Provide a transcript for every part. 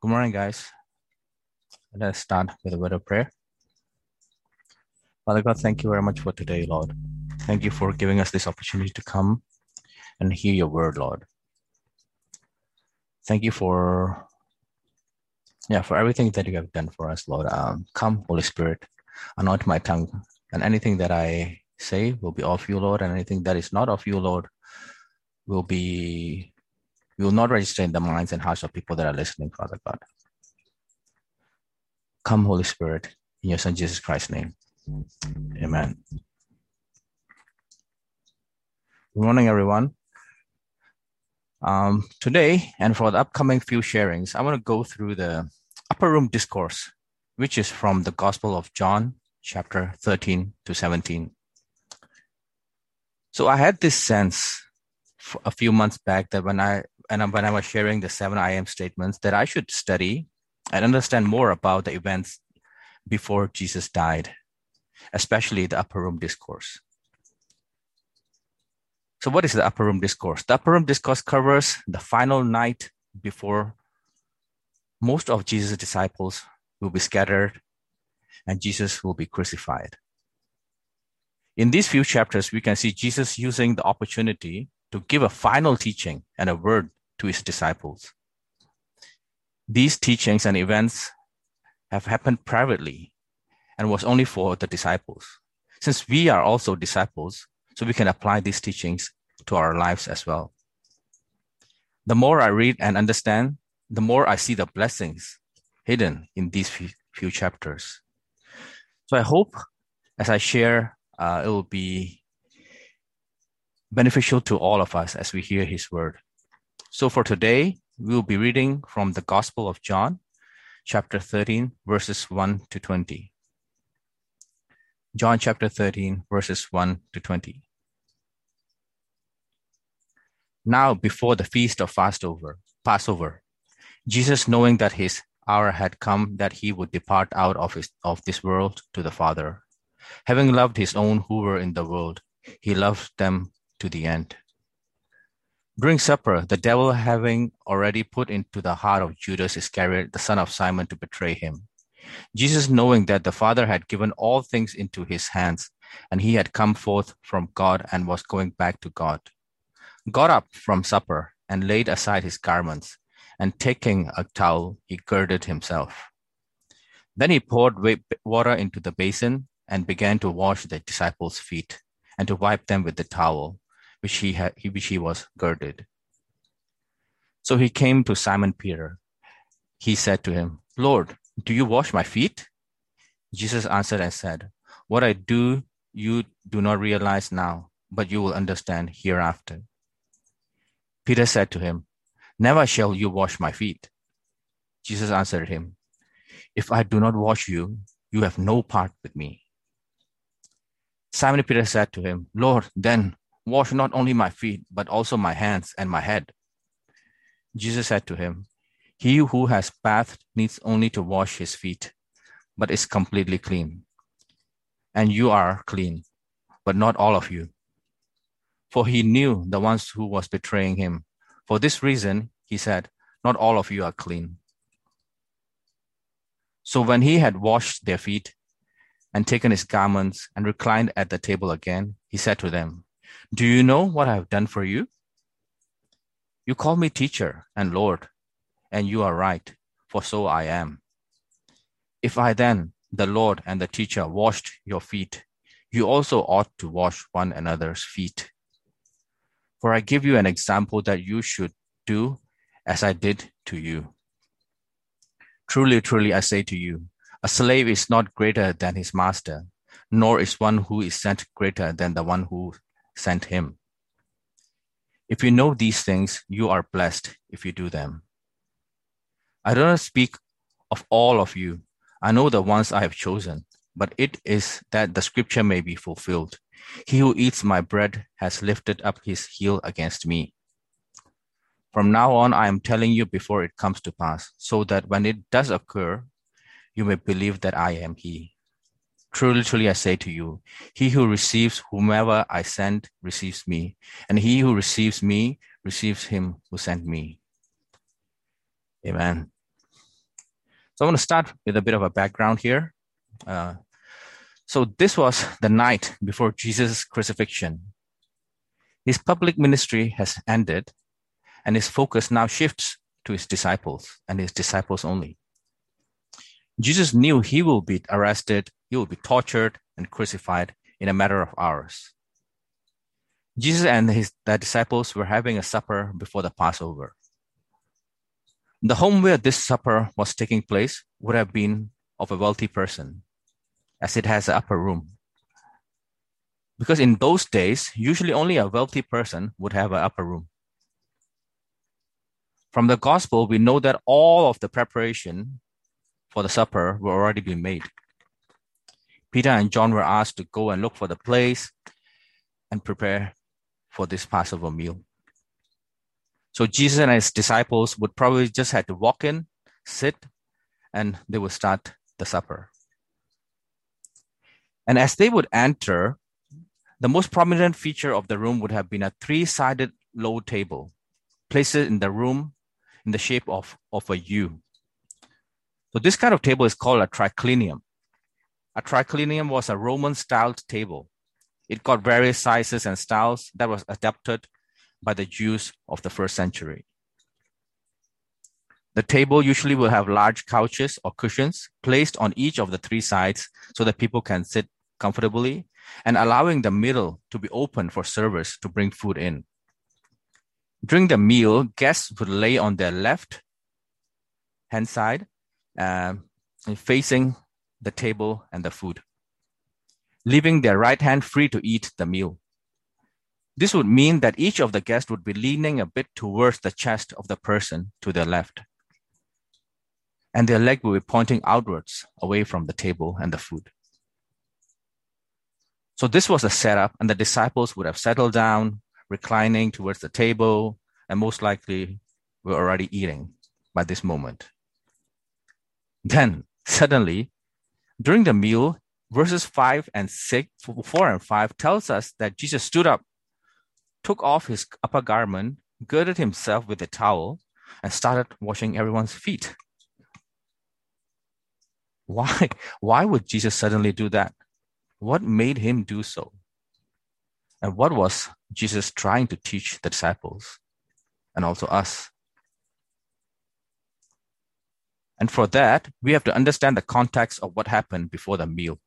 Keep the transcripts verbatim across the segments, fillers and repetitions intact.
Good morning, guys. Let us start with a word of prayer. Father God, thank you very much for today, Lord. Thank you for giving us this opportunity to come and hear your word, Lord. Thank you for, yeah, for everything that you have done for us, Lord. Um, come, Holy Spirit, anoint my tongue, and anything that I say will be of you, Lord, and anything that is not of you, Lord, will be, will not register in the minds and hearts of people that are listening, Father God. Come, Holy Spirit, in your Son Jesus Christ's name. Amen. Good morning, everyone. Um, today, and for the upcoming few sharings, I want to go through the Upper Room Discourse, which is from the Gospel of John, chapter thirteen to seventeen. So I had this sense a few months back that when I and when I was sharing the seven I am statements, that I should study and understand more about the events before Jesus died, especially the Upper Room Discourse. So what is the Upper Room Discourse? The Upper Room Discourse covers the final night before most of Jesus' disciples will be scattered and Jesus will be crucified. In these few chapters, we can see Jesus using the opportunity to give a final teaching and a word to his disciples. These teachings and events have happened privately and was only for the disciples. Since we are also disciples, so we can apply these teachings to our lives as well. The more I read and understand, the more I see the blessings hidden in these few, few chapters. So I hope as I share, uh, it will be beneficial to all of us as we hear his word. So for today, we will be reading from the Gospel of John, chapter thirteen, verses one to twenty. John chapter thirteen, verses one to twenty. Now, before the feast of Passover, Passover, Jesus, knowing that his hour had come, that he would depart out of, his, of this world to the Father, having loved his own who were in the world, he loved them to the end. During supper, the devil having already put into the heart of Judas Iscariot, the son of Simon, to betray him, Jesus, knowing that the Father had given all things into his hands, and he had come forth from God and was going back to God, got up from supper and laid aside his garments, and taking a towel, he girded himself. Then he poured water into the basin and began to wash the disciples' feet and to wipe them with the towel which he had, which he was girded. So he came to Simon Peter. He said to him, "Lord, do you wash my feet?" Jesus answered and said, "What I do you do not realize now, but you will understand hereafter." Peter said to him, "Never shall you wash my feet." Jesus answered him, "If I do not wash you, you have no part with me." Simon Peter said to him, "Lord, then wash not only my feet, but also my hands and my head." Jesus said to him, "He who has bathed needs only to wash his feet, but is completely clean. And you are clean, but not all of you." For he knew the ones who was betraying him. For this reason, he said, "Not all of you are clean." So when he had washed their feet and taken his garments and reclined at the table again, he said to them, "Do you know what I have done for you? You call me teacher and Lord, and you are right, for so I am. If I then, the Lord and the teacher, washed your feet, you also ought to wash one another's feet. For I give you an example that you should do as I did to you. Truly, truly, I say to you, a slave is not greater than his master, nor is one who is sent greater than the one who sent him. If you know these things, you are blessed if you do them. I do not speak of all of you. I know the ones I have chosen, but it is that the scripture may be fulfilled. He who eats my bread has lifted up his heel against me. From now on, I am telling you before it comes to pass, so that when it does occur, you may believe that I am he. Truly, truly, I say to you, he who receives whomever I send receives me, and he who receives me receives him who sent me." Amen. So I want to start with a bit of a background here. Uh, so this was the night before Jesus' crucifixion. His public ministry has ended, and his focus now shifts to his disciples and his disciples only. Jesus knew he will be arrested, he will be tortured and crucified in a matter of hours. Jesus and his the disciples were having a supper before the Passover. The home where this supper was taking place would have been of a wealthy person, as it has an upper room. Because in those days, usually only a wealthy person would have an upper room. From the gospel, we know that all of the preparation for the supper were already been made. Peter and John were asked to go and look for the place and prepare for this Passover meal. So Jesus and his disciples would probably just have to walk in, sit, and they would start the supper. And as they would enter, the most prominent feature of the room would have been a three-sided low table, placed in the room in the shape of, of a U. So this kind of table is called a triclinium. A triclinium was a Roman-styled table. It got various sizes and styles that was adapted by the Jews of the first century. The table usually will have large couches or cushions placed on each of the three sides so that people can sit comfortably, and allowing the middle to be open for servers to bring food in. During the meal, guests would lay on their left hand side, uh, facing the table and the food, leaving their right hand free to eat the meal. This would mean that each of the guests would be leaning a bit towards the chest of the person to their left, and their leg will be pointing outwards away from the table and the food. So this was a setup, and the disciples would have settled down, reclining towards the table, and most likely were already eating by this moment. Then, suddenly, during the meal, verses five and six, four and five tells us that Jesus stood up, took off his upper garment, girded himself with a towel, and started washing everyone's feet. Why? Why would Jesus suddenly do that? What made him do so? And what was Jesus trying to teach the disciples and also us? And for that, we have to understand the context of what happened before the meal.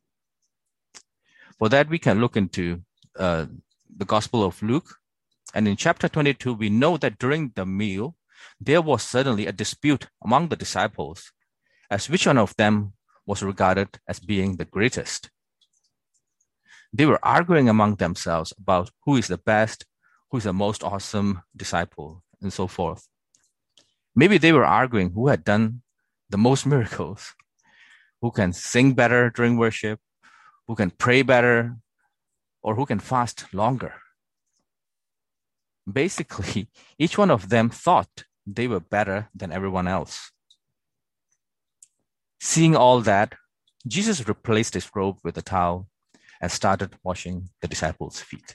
For that, we can look into uh, the Gospel of Luke. And in chapter twenty-two, we know that during the meal, there was suddenly a dispute among the disciples as which one of them was regarded as being the greatest. They were arguing among themselves about who is the best, who is the most awesome disciple, and so forth. Maybe they were arguing who had done the most miracles, who can sing better during worship, who can pray better, or who can fast longer. Basically, each one of them thought they were better than everyone else. Seeing all that, Jesus replaced his robe with a towel and started washing the disciples' feet.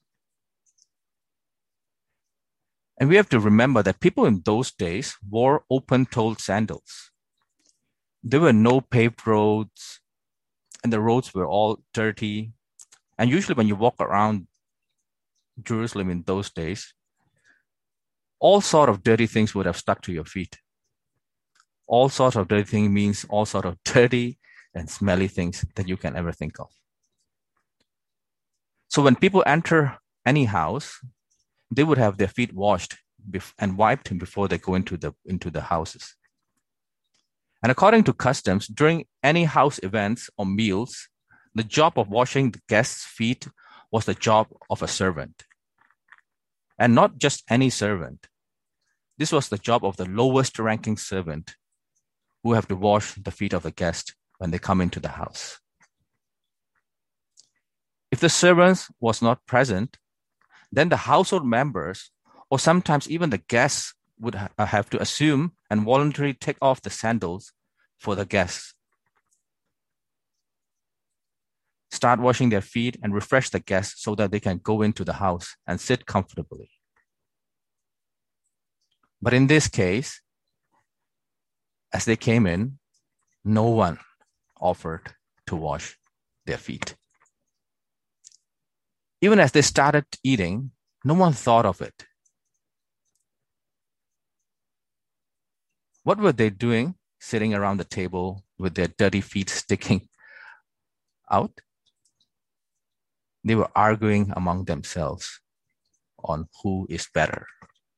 And we have to remember that people in those days wore open-toed sandals. There were no paved roads, and the roads were all dirty. And usually when you walk around Jerusalem in those days, all sort of dirty things would have stuck to your feet. All sorts of dirty things means all sort of dirty and smelly things that you can ever think of. So when people enter any house, they would have their feet washed and wiped before they go into the, into the houses. And according to customs, during any house events or meals, the job of washing the guests' feet was the job of a servant. And not just any servant. This was the job of the lowest ranking servant who have to wash the feet of the guest when they come into the house. If the servant was not present, then the household members, or sometimes even the guests, would ha- have to assume and voluntarily take off the sandals for the guests. Start washing their feet and refresh the guests so that they can go into the house and sit comfortably. But in this case, As they came in, no one offered to wash their feet. Even as they started eating, no one thought of it. What were they doing, sitting around the table with their dirty feet sticking out? They were arguing among themselves on who is better.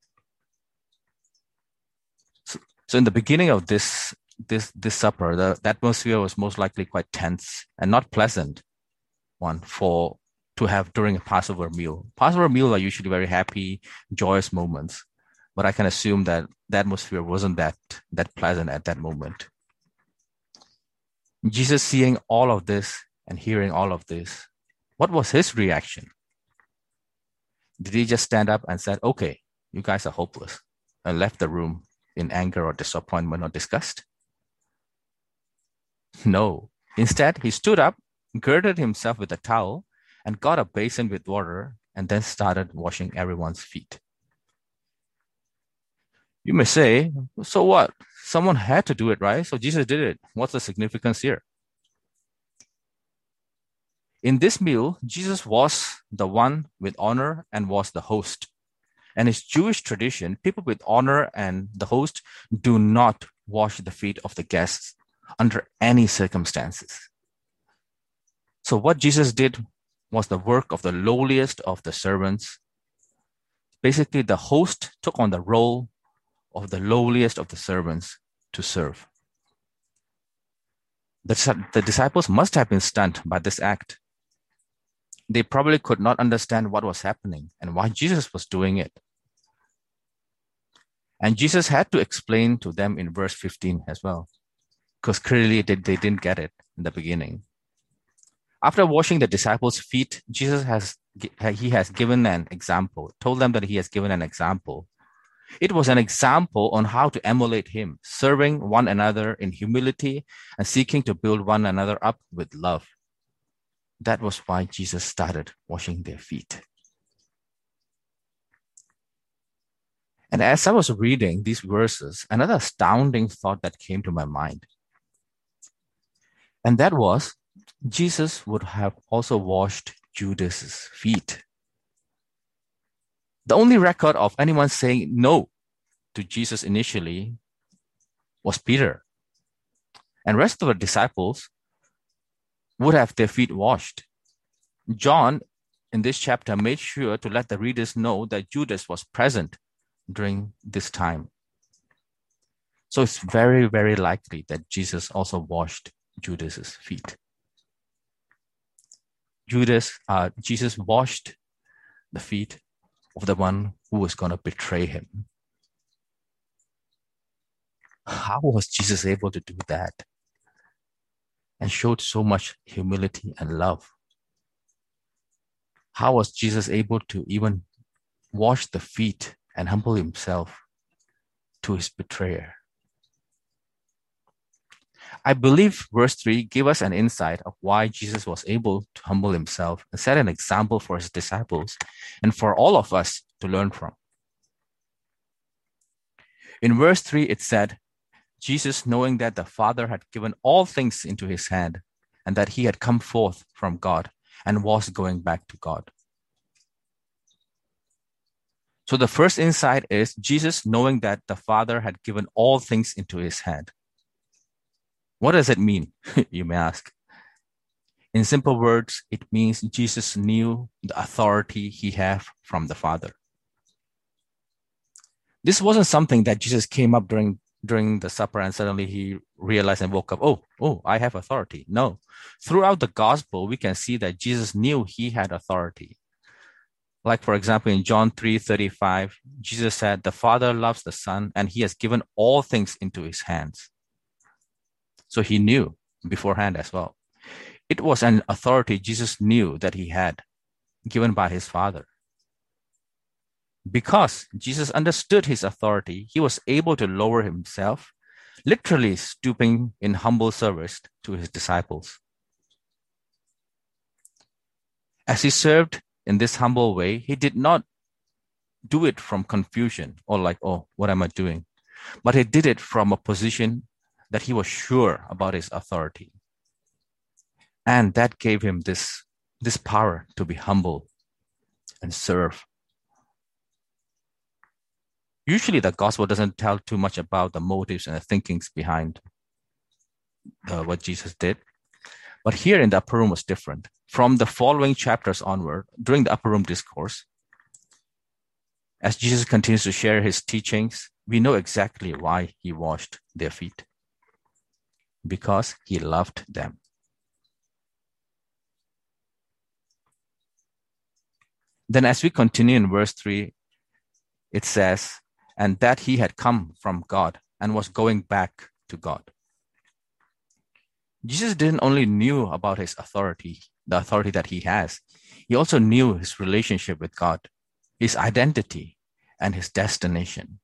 So, so in the beginning of this, this, this supper, the, the atmosphere was most likely quite tense and not pleasant one for to have during a Passover meal. Passover meals are usually very happy, joyous moments, but I can assume that the atmosphere wasn't that, that pleasant at that moment. Jesus seeing all of this and hearing all of this, what was his reaction? Did he just stand up and said, okay, you guys are hopeless, and left the room in anger or disappointment or disgust? No. Instead, he stood up, girded himself with a towel, and got a basin with water, and then started washing everyone's feet. You may say, so what? Someone had to do it, right? So Jesus did it. What's the significance here? In this meal, Jesus was the one with honor and was the host. And his Jewish tradition, people with honor and the host do not wash the feet of the guests under any circumstances. So what Jesus did was the work of the lowliest of the servants. Basically, the host took on the role of the lowliest of the servants to serve. The, the disciples must have been stunned by this act. They probably could not understand what was happening and why Jesus was doing it. And Jesus had to explain to them in verse fifteen as well, because clearly they, they didn't get it in the beginning. After washing the disciples' feet, Jesus has he has given an example, told them that he has given an example. It was an example on how to emulate him, serving one another in humility and seeking to build one another up with love. That was why Jesus started washing their feet. And as I was reading these verses, another astounding thought that came to my mind. And that was, Jesus would have also washed Judas's feet. The only record of anyone saying no to Jesus initially was Peter. And rest of the disciples would have their feet washed. John, in this chapter, made sure to let the readers know that Judas was present during this time. So it's very, very likely that Jesus also washed Judas's feet. Judas, uh, Jesus washed the feet of the one who was going to betray him. How was Jesus able to do that? And showed so much humility and love. How was Jesus able to even wash the feet and humble himself to his betrayer? I believe verse three gave us an insight of why Jesus was able to humble himself and set an example for his disciples and for all of us to learn from. In verse three, it said, Jesus, knowing that the Father had given all things into his hand and that he had come forth from God and was going back to God. So the first insight is Jesus knowing that the Father had given all things into his hand. What does it mean, you may ask? In simple words, it means Jesus knew the authority he had from the Father. This wasn't something that Jesus came up during during the supper and suddenly he realized and woke up, oh, oh, I have authority. No. Throughout the gospel, we can see that Jesus knew he had authority. Like, for example, in John three thirty-five, Jesus said, the Father loves the Son and he has given all things into his hands. So he knew beforehand as well. It was an authority Jesus knew that he had, given by his Father. Because Jesus understood his authority, he was able to lower himself, literally stooping in humble service to his disciples. As he served in this humble way, he did not do it from confusion or like, oh, what am I doing? But he did it from a position that he was sure about his authority. And that gave him this, this power to be humble and serve. Usually the gospel doesn't tell too much about the motives and the thinkings behind uh, what Jesus did. But here in the upper room was different. From the following chapters onward, during the upper room discourse, as Jesus continues to share his teachings, we know exactly why he washed their feet. Because he loved them. Then as we continue in verse three, it says, and that he had come from God and was going back to God. Jesus didn't only knew about his authority, the authority that he has. He also knew his relationship with God, his identity, and his destination.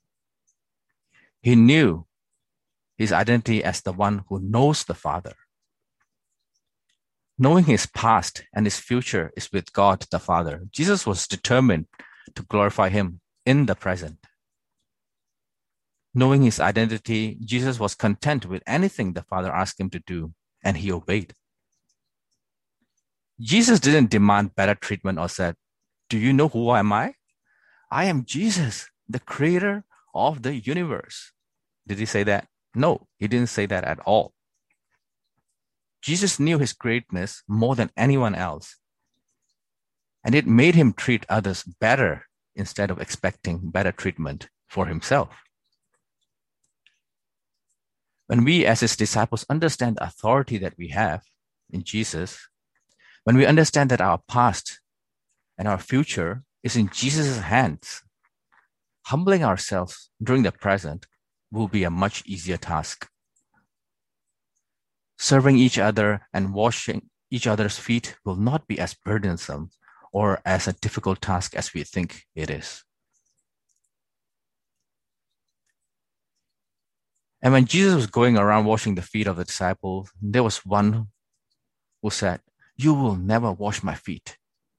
He knew his identity as the one who knows the Father. Knowing his past and his future is with God the Father, Jesus was determined to glorify him in the present. Knowing his identity, Jesus was content with anything the Father asked him to do, and he obeyed. Jesus didn't demand better treatment or said, do you know who am I? I am Jesus, the creator of the universe. Did he say that? No, he didn't say that at all. Jesus knew his greatness more than anyone else, and it made him treat others better instead of expecting better treatment for himself. When we as his disciples understand the authority that we have in Jesus, when we understand that our past and our future is in Jesus' hands, humbling ourselves during the present will be a much easier task. Serving each other and washing each other's feet will not be as burdensome or as a difficult task as we think it is. And when Jesus was going around washing the feet of the disciples, there was one who said, you will never wash my feet.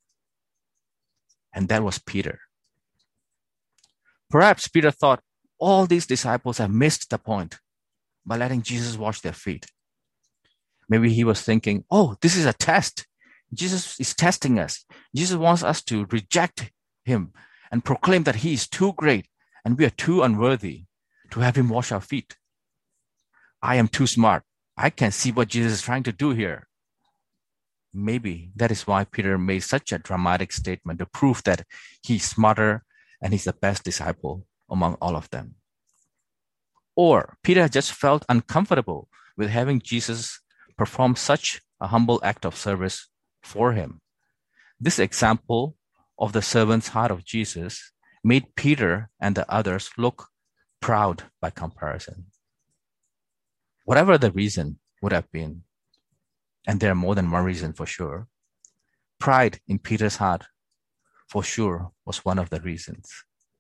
And that was Peter. Perhaps Peter thought all these disciples have missed the point by letting Jesus wash their feet. Maybe he was thinking, oh, this is a test. Jesus is testing us. Jesus wants us to reject him and proclaim that he is too great and we are too unworthy to have him wash our feet. I am too smart. I can see what Jesus is trying to do here. Maybe that is why Peter made such a dramatic statement to prove that he's smarter and he's the best disciple among all of them. Or Peter just felt uncomfortable with having Jesus perform such a humble act of service for him. This example of the servant's heart of Jesus made Peter and the others look proud by comparison. Whatever the reason would have been, and there are more than one reason for sure, pride in Peter's heart for sure was one of the reasons.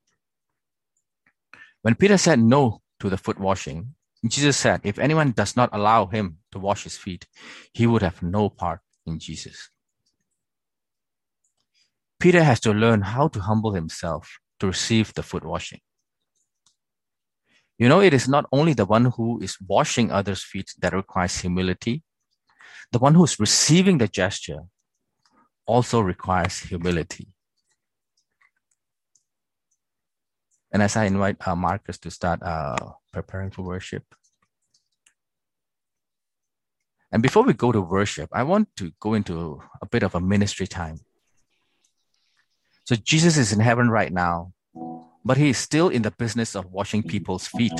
When Peter said no to the foot washing, Jesus said if anyone does not allow him to wash his feet, he would have no part in Jesus. Peter has to learn how to humble himself to receive the foot washing. You know, it is not only the one who is washing others' feet that requires humility. The one who is receiving the gesture also requires humility. And as I invite uh, Marcus to start uh, preparing for worship. And before we go to worship, I want to go into a bit of a ministry time. So Jesus is in heaven right now, but he is still in the business of washing people's feet.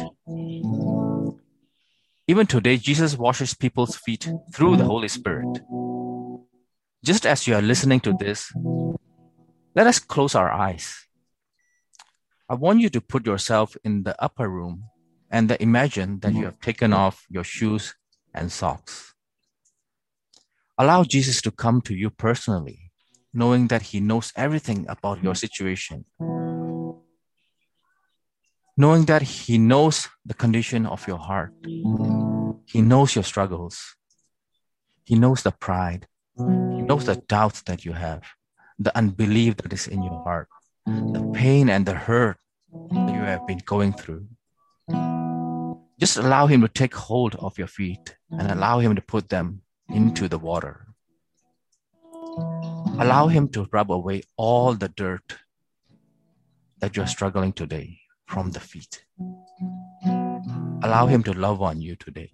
Even today, Jesus washes people's feet through the Holy Spirit. Just as you are listening to this, let us close our eyes. I want you to put yourself in the upper room and imagine that you have taken off your shoes and socks. Allow Jesus to come to you personally, knowing that he knows everything about your situation. Knowing that he knows the condition of your heart. He knows your struggles. He knows the pride. He knows the doubts that you have, the unbelief that is in your heart, the pain and the hurt that you have been going through. Just allow him to take hold of your feet and allow him to put them into the water. Allow him to rub away all the dirt that you're struggling today from the feet. Allow him to love on you today.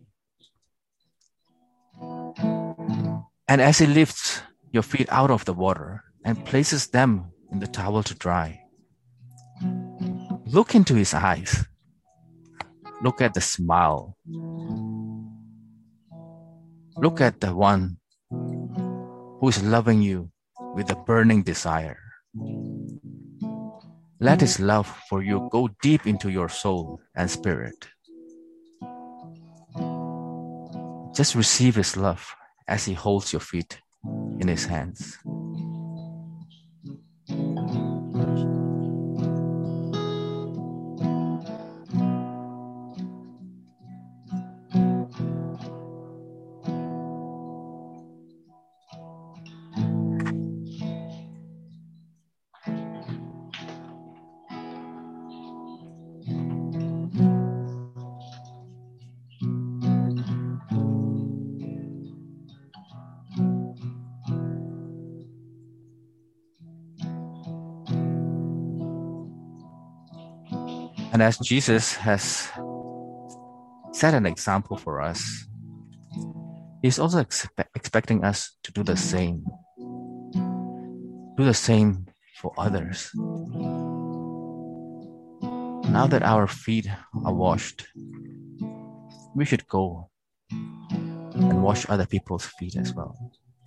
And as he lifts your feet out of the water and places them in the towel to dry, look into his eyes. Look at the smile. Look at the one who is loving you with a burning desire. Let his love for you go deep into your soul and spirit. Just receive his love as he holds your feet in his hands. And as Jesus has set an example for us, he's also expe- expecting us to do the same. Do the same for others. Now that our feet are washed, we should go and wash other people's feet as well.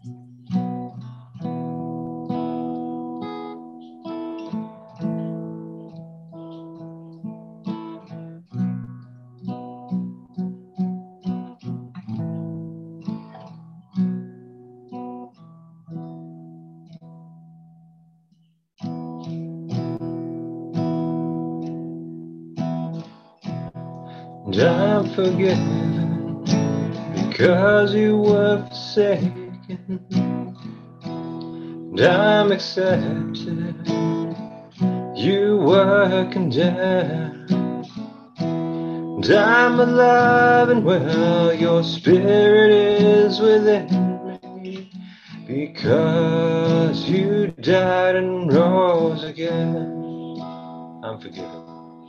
And I'm forgiven because you were forsaken. And I'm accepted, you were condemned. And I'm alive and well, your spirit is within me. Because you died and rose again. I'm forgiven.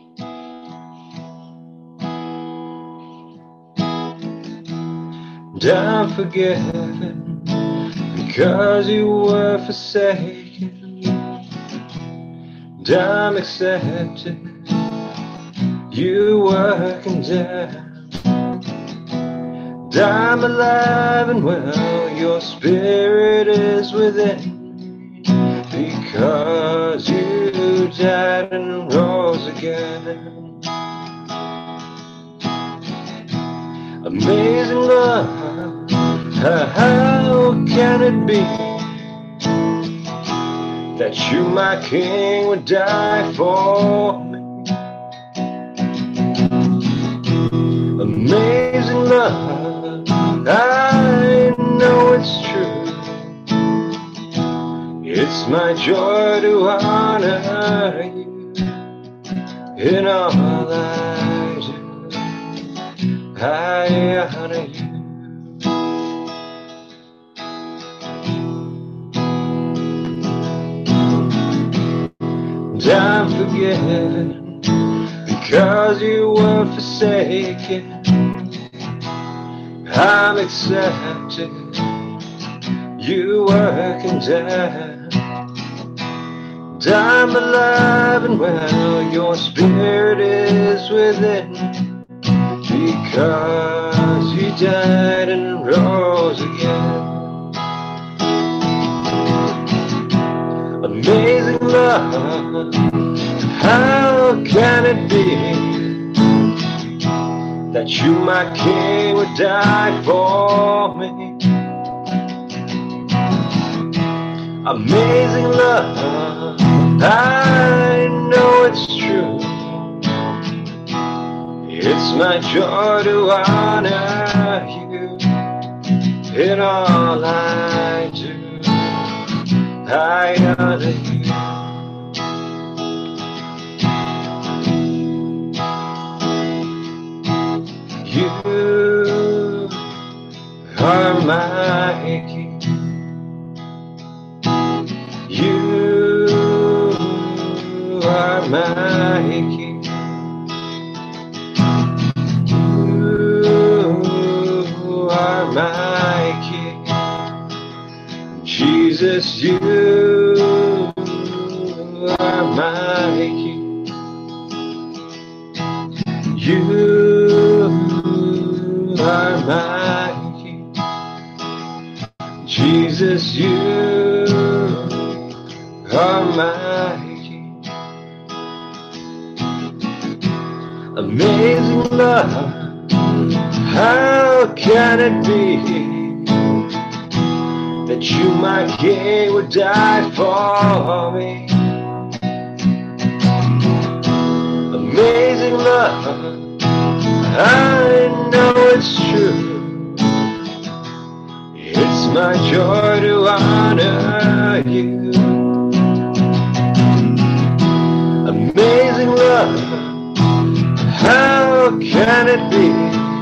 And I'm forgiven because you were forsaken. And I'm accepted, you were condemned. And I'm alive and well, your spirit is within me. Because you died and rose again. Amazing love, how can it be that you, my King, would die for me? Amazing love, I know it's true. It's my joy to honor you in all I do. I honor you. And I'm forgiven because you were forsaken. I'm accepted, you were condemned. And I'm alive and well, your spirit is within me. Because you died and rose again. Amazing love, how can it be that you, my King, would die for me? Amazing love, I know it's true. It's my joy to honor you in all I do. I honor you. are my King. You are my King. You are my King. Jesus, you are my King. You are my King. Jesus, you are my King. Amazing love, how can it be that you, my King, would die for me? Amazing love, I know it's true. It's my joy to honor you. Amazing love, how can it be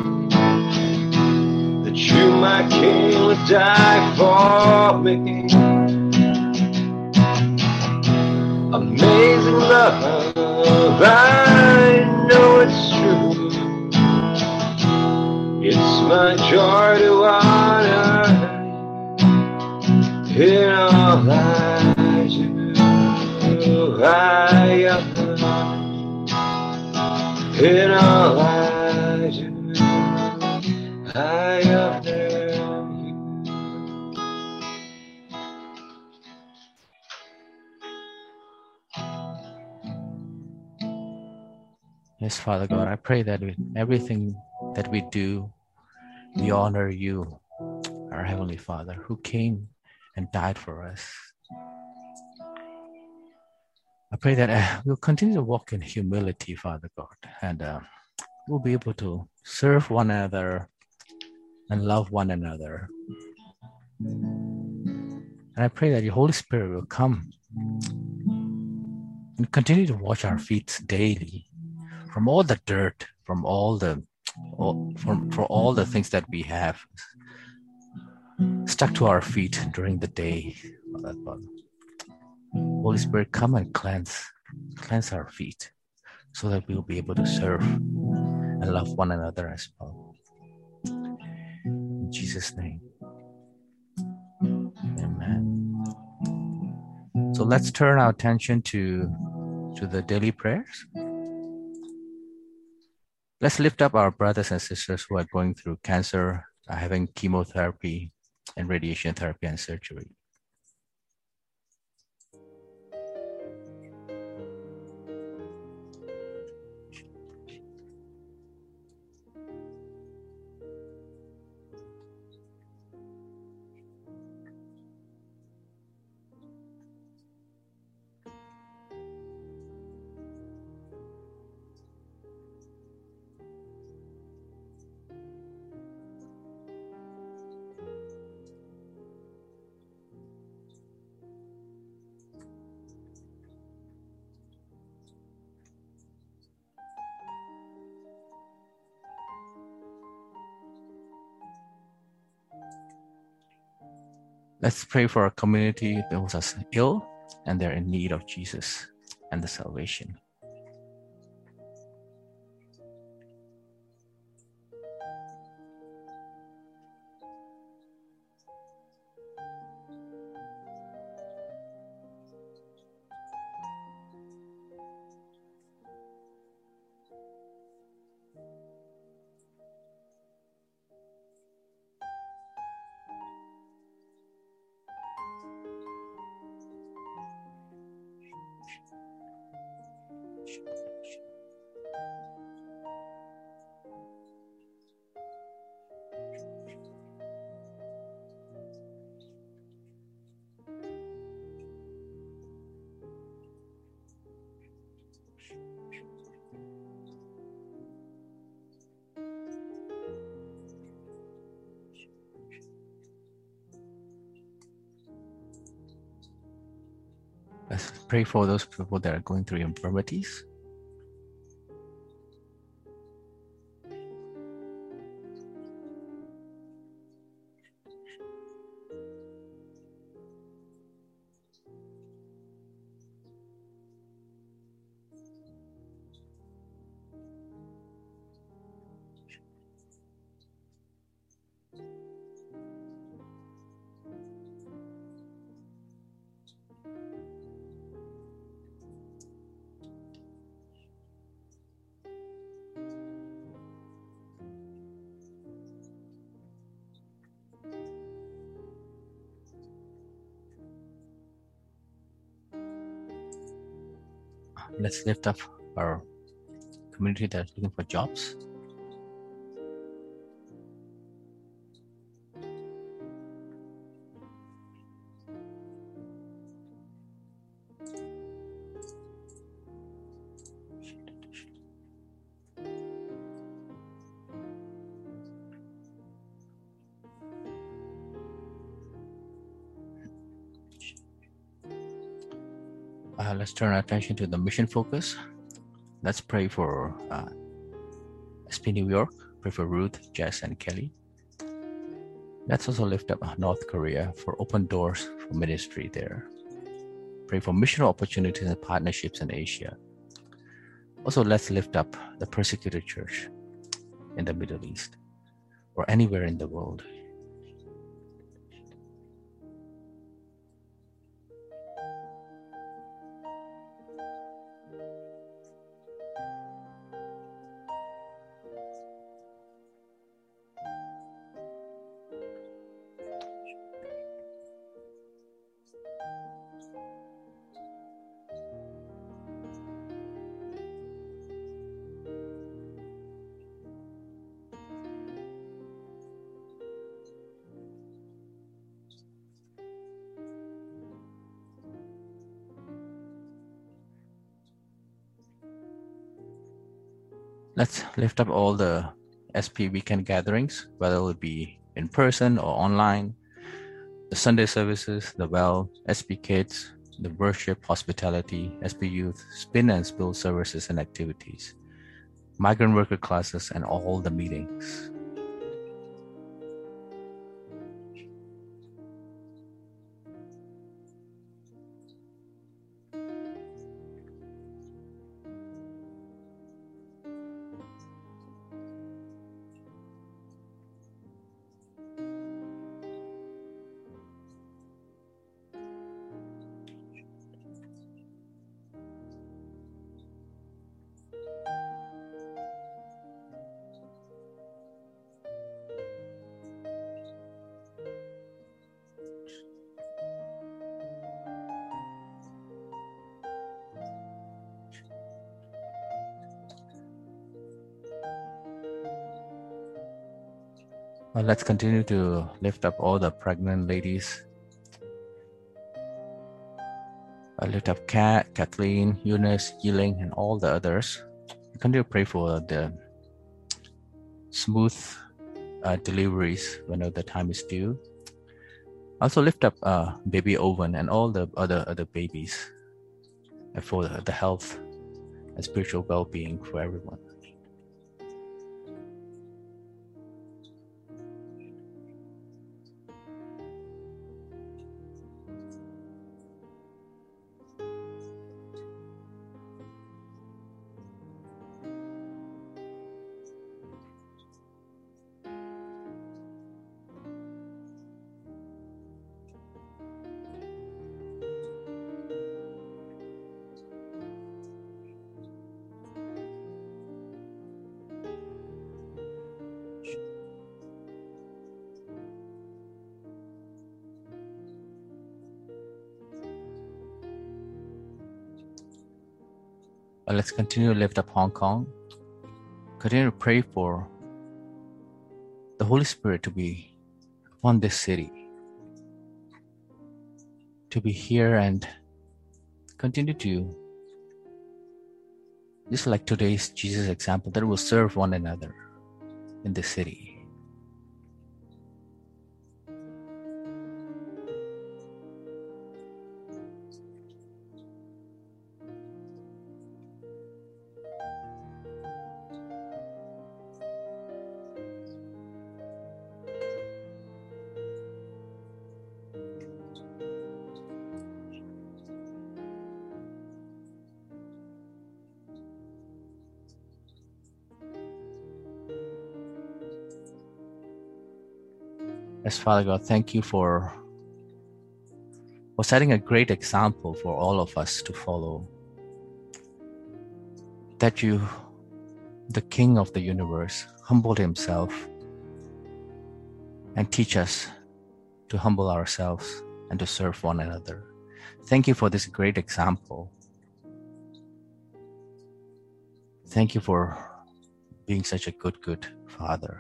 that you, my King, would die for me? Amazing love, I know it's true. It's my joy to honor you. In all I do, I honor you. In all I do, I honor you. Yes, Father God, I pray that with everything that we do, we honor you, our Heavenly Father, who came and died for us. I pray that uh, we'll continue to walk in humility, Father God, and uh, we'll be able to serve one another and love one another. And I pray that your Holy Spirit will come and continue to wash our feet daily from all the dirt, from all the all, from for all the things that we have stuck to our feet during the day. Holy Spirit, come and cleanse, cleanse our feet so that we'll be able to serve and love one another as well. In Jesus' name, amen. So let's turn our attention to, to the daily prayers. Let's lift up our brothers and sisters who are going through cancer, are having chemotherapy and radiation therapy and surgery. Let's pray for our community those are ill and they're in need of Jesus and the salvation. Let's pray for those people that are going through infirmities. let's lift up our community that's looking for jobs. Uh, let's turn our attention to the mission focus. Let's pray for uh, S P New York. Pray for Ruth, Jess, and Kelly. Let's also lift up North Korea for open doors for ministry there. Pray for missional opportunities and partnerships in Asia. Also, let's lift up the persecuted church in the Middle East or anywhere in the world. Let's lift up all the S P weekend gatherings, whether it be in person or online, the Sunday services, the Well, S P Kids, the worship, hospitality, S P Youth, spin and spill services and activities, migrant worker classes, and all the meetings. Well, let's continue to lift up all the pregnant ladies. I lift up Kat, Kathleen, Eunice, Yiling, and all the others. We continue to pray for the smooth uh, deliveries whenever the time is due. Also lift up uh, baby Owen and all the other other babies, and for the, the health and spiritual well-being for everyone. But let's continue to lift up Hong Kong. Continue to pray for the Holy Spirit to be upon this city, to be here and continue to, just like today's Jesus example, that will serve one another in this city. Yes, Father God, thank you for, for setting a great example for all of us to follow. That you, the King of the universe, humbled himself and teach us to humble ourselves and to serve one another. Thank you for this great example. Thank you for being such a good, good Father.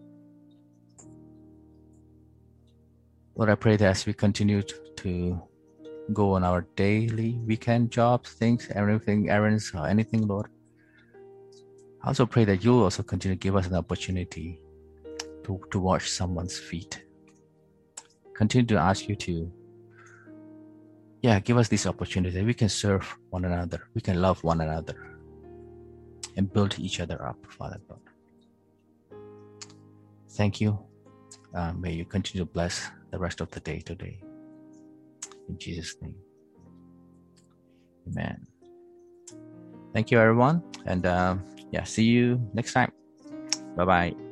Lord, I pray that as we continue to go on our daily weekend jobs, things, everything, errands, or anything, Lord, I also pray that you'll also continue to give us an opportunity to, to wash someone's feet. Continue to ask you to, yeah, give us this opportunity that we can serve one another, we can love one another, and build each other up, Father God. Thank you. Uh, may you continue to bless the rest of the day today. In Jesus' name. Amen. Thank you, everyone. And uh, yeah, see you next time. Bye-bye.